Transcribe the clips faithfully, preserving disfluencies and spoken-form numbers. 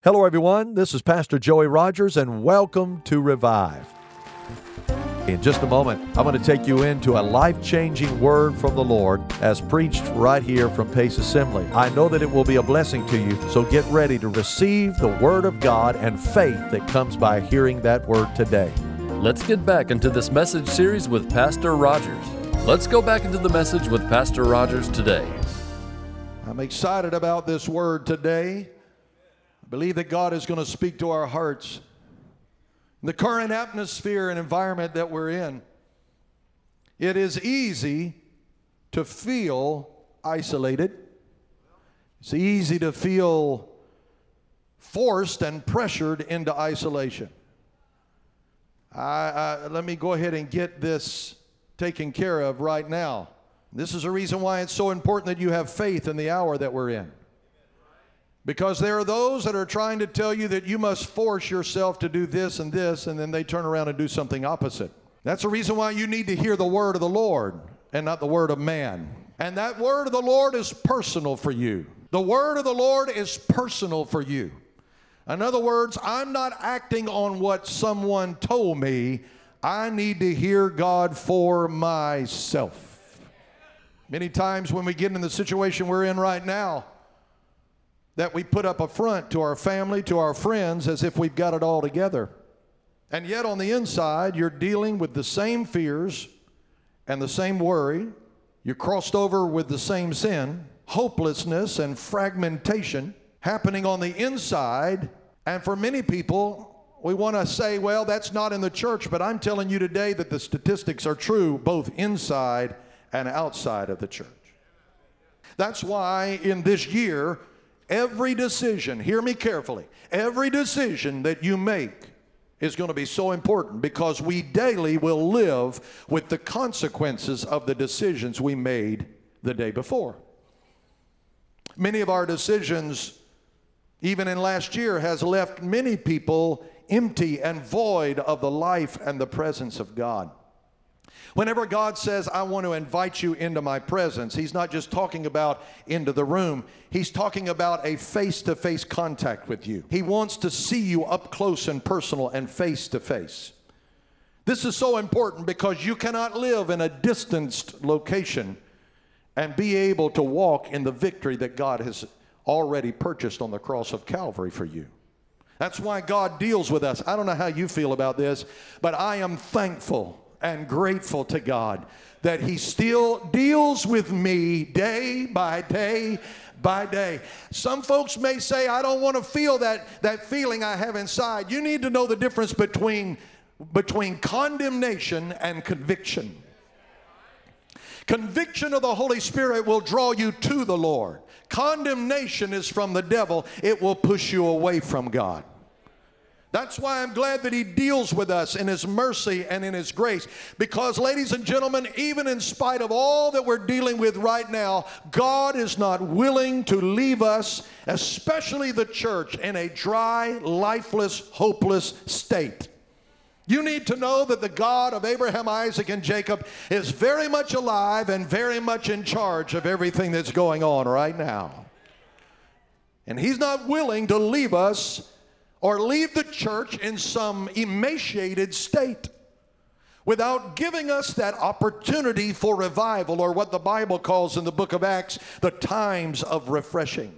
Hello, everyone. This is Pastor Joey Rogers, and welcome to Revive. In just a moment, I'm going to take you into a life-changing word from the Lord as preached right here from Pace Assembly. I know that it will be a blessing to you, so get ready to receive the Word of God and faith that comes by hearing that Word today. Let's get back into this message series with Pastor Rogers. Let's go back into the message with Pastor Rogers today. I'm excited about this Word today. I believe that God is going to speak to our hearts. In the current atmosphere and environment that we're in, it is easy to feel isolated. It's easy to feel forced and pressured into isolation. I, I, let me go ahead and get this taken care of right now. This is a reason why it's so important that you have faith in the hour that we're in. Because there are those that are trying to tell you that you must force yourself to do this and this, and then they turn around and do something opposite. That's the reason why you need to hear the word of the Lord and not the word of man. And that word of the Lord is personal for you. The word of the Lord is personal for you. In other words, I'm not acting on what someone told me. I need to hear God for myself. Many times when we get in the situation we're in right now, that we put up a front to our family, to our friends, as if we've got it all together. And yet on the inside, you're dealing with the same fears and the same worry. You're crossed over with the same sin, hopelessness and fragmentation happening on the inside. And for many people, we want to say, well, that's not in the church, but I'm telling you today that the statistics are true both inside and outside of the church. That's why in this year, every decision, hear me carefully, every decision that you make is going to be so important because we daily will live with the consequences of the decisions we made the day before. Many of our decisions, even in last year, has left many people empty and void of the life and the presence of God. Whenever God says, I want to invite you into my presence, He's not just talking about into the room. He's talking about a face-to-face contact with you. He wants to see you up close and personal and face-to-face. This is so important because you cannot live in a distanced location and be able to walk in the victory that God has already purchased on the cross of Calvary for you. That's why God deals with us. I don't know how you feel about this, but I am thankful and grateful to God that He still deals with me day by day by day. Some folks may say, I don't want to feel that, that feeling I have inside. You need to know the difference between, between condemnation and conviction. Conviction of the Holy Spirit will draw you to the Lord. Condemnation is from the devil. It will push you away from God. That's why I'm glad that He deals with us in His mercy and in His grace. Because, ladies and gentlemen, even in spite of all that we're dealing with right now, God is not willing to leave us, especially the church, in a dry, lifeless, hopeless state. You need to know that the God of Abraham, Isaac, and Jacob is very much alive and very much in charge of everything that's going on right now. And He's not willing to leave us or leave the church in some emaciated state without giving us that opportunity for revival, or what the Bible calls in the book of Acts, the times of refreshing.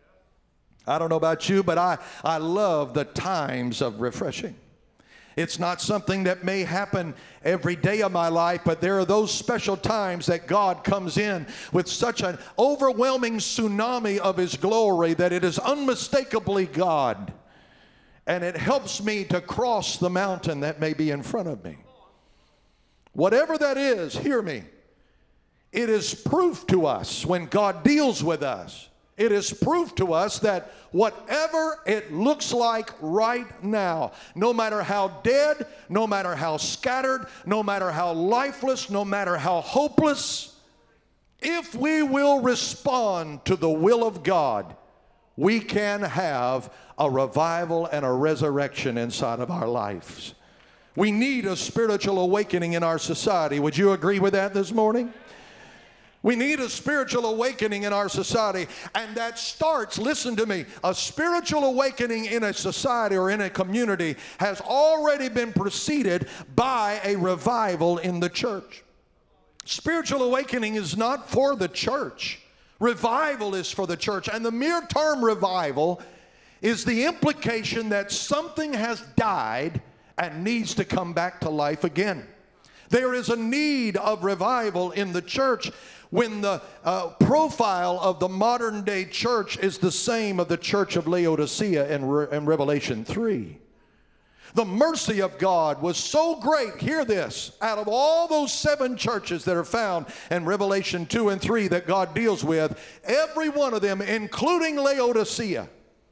I don't know about you, but I, I love the times of refreshing. It's not something that may happen every day of my life, but there are those special times that God comes in with such an overwhelming tsunami of His glory that it is unmistakably God. And it helps me to cross the mountain that may be in front of me. Whatever that is, hear me. It is proof to us when God deals with us. It is proof to us that whatever it looks like right now, no matter how dead, no matter how scattered, no matter how lifeless, no matter how hopeless, if we will respond to the will of God, we can have a revival and a resurrection inside of our lives. We need a spiritual awakening in our society. Would you agree with that this morning? We need a spiritual awakening in our society, and that starts, listen to me, a spiritual awakening in a society or in a community has already been preceded by a revival in the church. Spiritual awakening is not for the church. Revival is for the church, and the mere term revival is the implication that something has died and needs to come back to life again. There is a need of revival in the church when the uh, profile of the modern day church is the same of the church of Laodicea in, Re- in Revelation three. The mercy of God was so great, hear this, out of all those seven churches that are found in Revelation two and three that God deals with, every one of them, including Laodicea,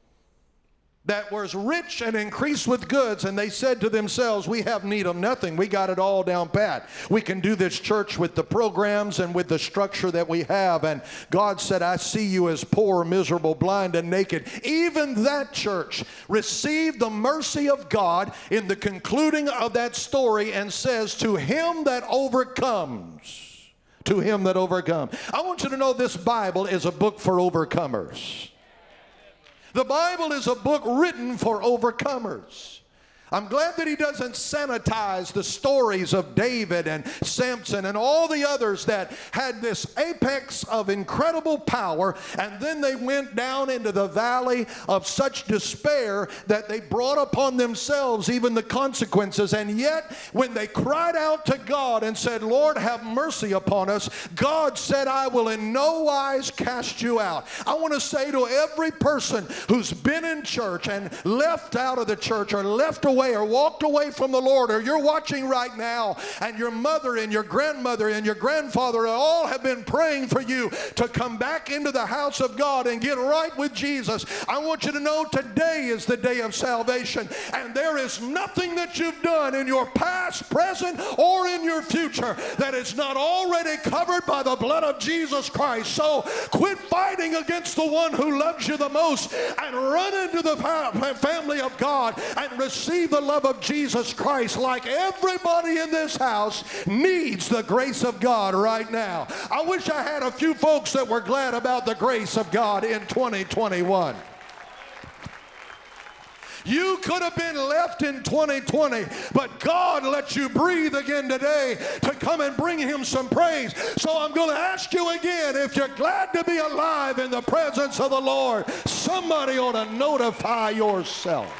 that was rich and increased with goods, and they said to themselves, we have need of nothing. We got it all down pat. We can do this church with the programs and with the structure that we have. And God said, I see you as poor, miserable, blind, and naked. Even that church received the mercy of God in the concluding of that story and says, to him that overcomes, to him that overcomes. I want you to know this Bible is a book for overcomers. The Bible is a book written for overcomers. I'm glad that he doesn't sanitize the stories of David and Samson and all the others that had this apex of incredible power, and then they went down into the valley of such despair that they brought upon themselves even the consequences. And yet, when they cried out to God and said, Lord, have mercy upon us, God said, I will in no wise cast you out. I want to say to every person who's been in church and left out of the church or left away or walked away from the Lord, or you're watching right now and your mother and your grandmother and your grandfather all have been praying for you to come back into the house of God and get right with Jesus. I want you to know today is the day of salvation, and there is nothing that you've done in your past, present, or in your future that is not already covered by the blood of Jesus Christ. So quit fighting against the one who loves you the most and run into the family of God and receive the love of Jesus Christ. Like everybody in this house needs the grace of God right now. I wish I had a few folks that were glad about the grace of God in twenty twenty-one. You could have been left in twenty twenty, but God let you breathe again today to come and bring him some praise. So I'm going to ask you again, if you're glad to be alive in the presence of the Lord, somebody ought to notify yourself.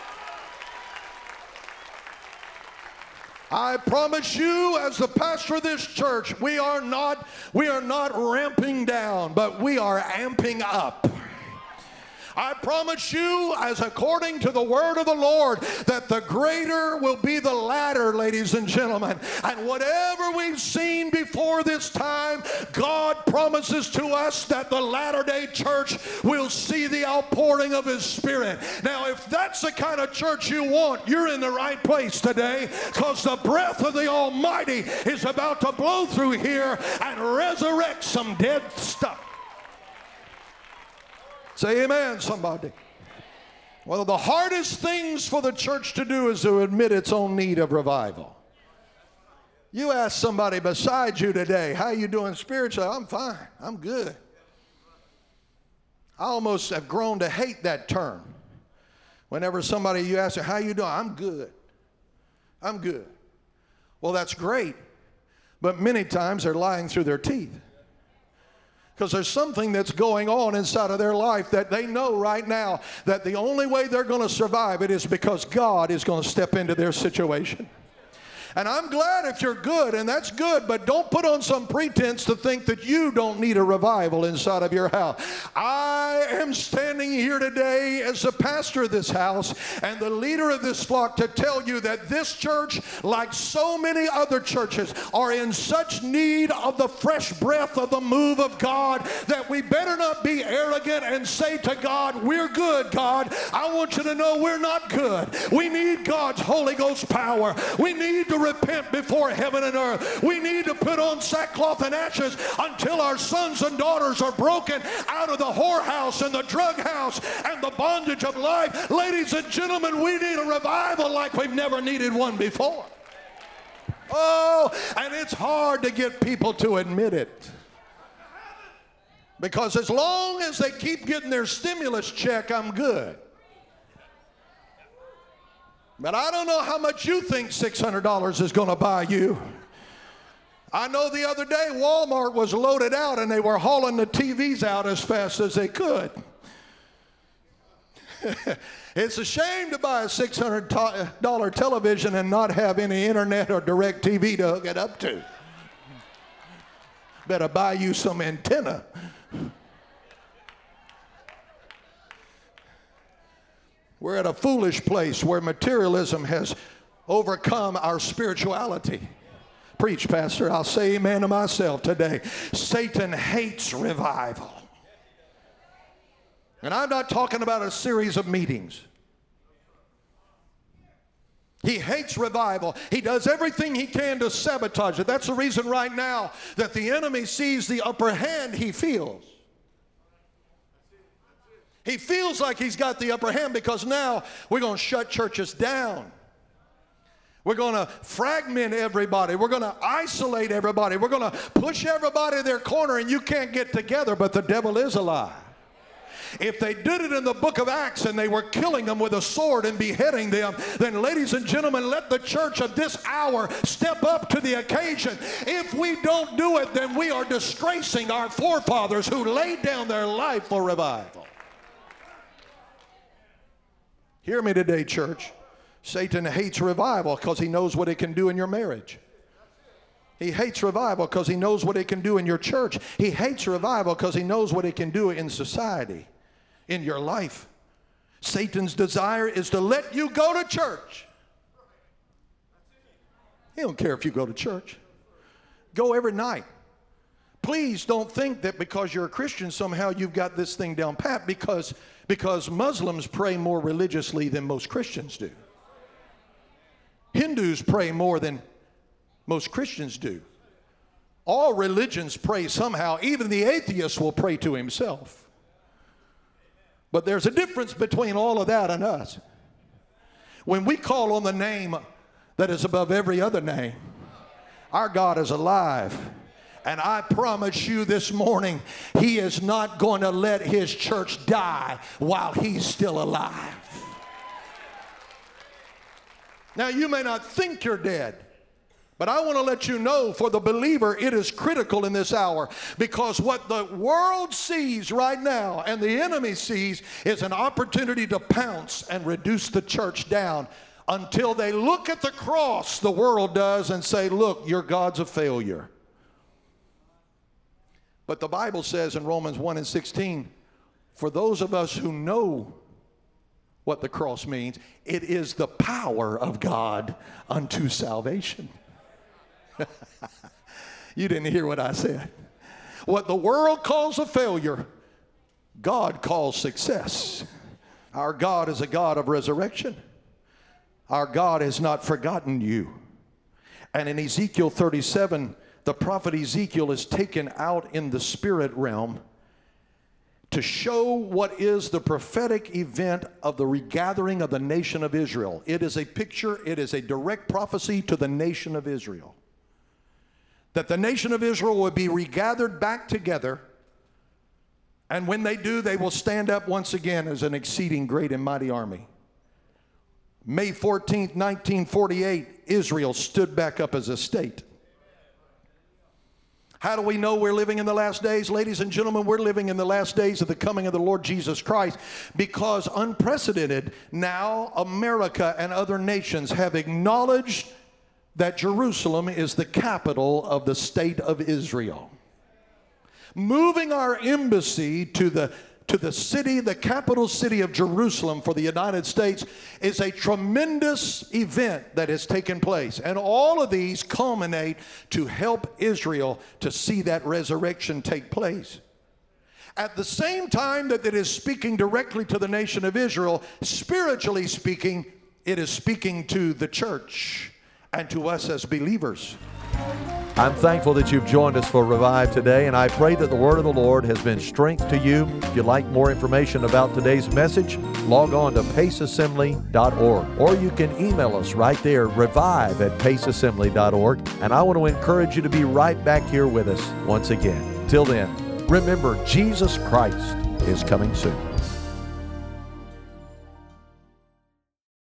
I promise you, as the pastor of this church, we are not, we are not ramping down, but we are amping up. I promise you, as according to the word of the Lord, that the greater will be the latter, ladies and gentlemen. And whatever we've seen before this time, God promises to us that the latter-day church will see the outpouring of his Spirit. Now, if that's the kind of church you want, you're in the right place today, because the breath of the Almighty is about to blow through here and resurrect some dead stuff. Say amen, somebody. One of the hardest things for the church to do is to admit its own need of revival. You ask somebody beside you today, how you doing spiritually? I'm fine. I'm good. I almost have grown to hate that term. Whenever somebody, you ask, how you doing? I'm good. I'm good. Well, that's great. But many times they're lying through their teeth. Because there's something that's going on inside of their life that they know right now that the only way they're going to survive it is because God is going to step into their situation. And I'm glad if you're good, and that's good, but don't put on some pretense to think that you don't need a revival inside of your house. I am standing here today as the pastor of this house and the leader of this flock to tell you that this church, like so many other churches, are in such need of the fresh breath of the move of God that we better not be arrogant and say to God, we're good, God. I want you to know we're not good. We need God's Holy Ghost power. We need to repent before heaven and earth. We need to put on sackcloth and ashes until our sons and daughters are broken out of the whorehouse and the drug house and the bondage of life. Ladies and gentlemen, we need a revival like we've never needed one before. Oh, and it's hard to get people to admit it. Because as long as they keep getting their stimulus check, I'm good. But I don't know how much you think six hundred dollars is going to buy you. I know the other day Walmart was loaded out and they were hauling the T Vs out as fast as they could. It's a shame to buy a six hundred dollars television and not have any internet or direct T V to hook it up to. Better buy you some antenna. We're at a foolish place where materialism has overcome our spirituality. Preach, Pastor. I'll say amen to myself today. Satan hates revival. And I'm not talking about a series of meetings. He hates revival. He does everything he can to sabotage it. That's the reason right now that the enemy sees the upper hand he feels. He feels like he's got the upper hand because now we're going to shut churches down. We're going to fragment everybody. We're going to isolate everybody. We're going to push everybody to their corner and you can't get together, but the devil is a lie. If they did it in the book of Acts and they were killing them with a sword and beheading them, then ladies and gentlemen, let the church of this hour step up to the occasion. If we don't do it, then we are disgracing our forefathers who laid down their life for revival. Hear me today, church. Satan hates revival because he knows what it can do in your marriage. He hates revival because he knows what it can do in your church. He hates revival because he knows what it can do in society, in your life. Satan's desire is to let you go to church. He don't care if you go to church. Go every night. Please don't think that because you're a Christian somehow you've got this thing down pat, because, because Muslims pray more religiously than most Christians do. Hindus pray more than most Christians do. All religions pray somehow. Even the atheist will pray to himself. But there's a difference between all of that and us. When we call on the name that is above every other name, our God is alive. And I promise you this morning, he is not going to let his church die while he's still alive. Now, you may not think you're dead, but I want to let you know, for the believer, it is critical in this hour, because what the world sees right now and the enemy sees is an opportunity to pounce and reduce the church down until they look at the cross, the world does, and say, look, your God's a failure. But the Bible says in Romans one and sixteen, for those of us who know what the cross means, it is the power of God unto salvation. You didn't hear what I said. What the world calls a failure, God calls success. Our God is a God of resurrection. Our God has not forgotten you. And in Ezekiel thirty-seven, the prophet Ezekiel is taken out in the spirit realm to show what is the prophetic event of the regathering of the nation of Israel. It is a picture, it is a direct prophecy to the nation of Israel. That the nation of Israel will be regathered back together, and when they do, they will stand up once again as an exceeding great and mighty army. May fourteenth, nineteen forty-eight, Israel stood back up as a state. How do we know we're living in the last days? Ladies and gentlemen, we're living in the last days of the coming of the Lord Jesus Christ, because unprecedented now America and other nations have acknowledged that Jerusalem is the capital of the state of Israel. Moving our embassy to the to the city, the capital city of Jerusalem for the United States, is a tremendous event that has taken place. And all of these culminate to help Israel to see that resurrection take place. At the same time that it is speaking directly to the nation of Israel, spiritually speaking, it is speaking to the church and to us as believers. I'm thankful that you've joined us for Revive today, and I pray that the word of the Lord has been strength to you. If you'd like more information about today's message, log on to pace assembly dot org, or you can email us right there, revive at pace assembly dot org, and I want to encourage you to be right back here with us once again. Till then, Remember, Jesus Christ is coming soon.